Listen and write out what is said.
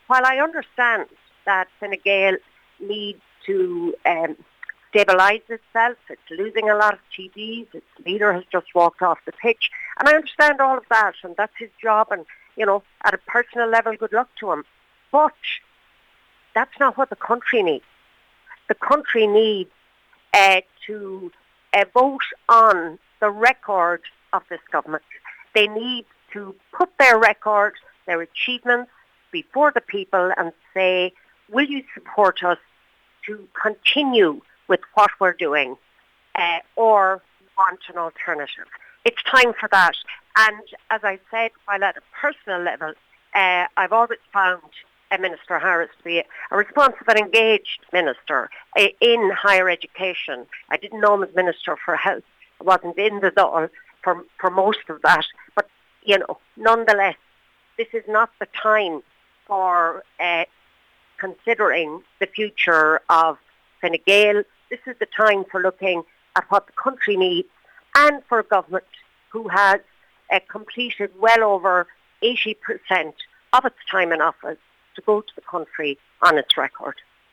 while I understand that Fine Gael needs to stabilise itself, it's losing a lot of TDs, its leader has just walked off the pitch, and I understand all of that, and that's his job, and, at a personal level, good luck to him. But that's not what the country needs. The country needs to vote on the record of this government. They need to put their record, their achievements before the people and say, will you support us to continue with what we're doing or want an alternative? It's time for that. And as I said, while at a personal level, I've always found Minister Harris to be a responsive and engaged minister in higher education. I didn't know him as Minister for Health. I wasn't in the Dáil for most of that. But, nonetheless, this is not the time for considering the future of Fine Gael. This is the time for looking at what the country needs and for a government who has completed well over 80% of its time in office to go to the country on its record.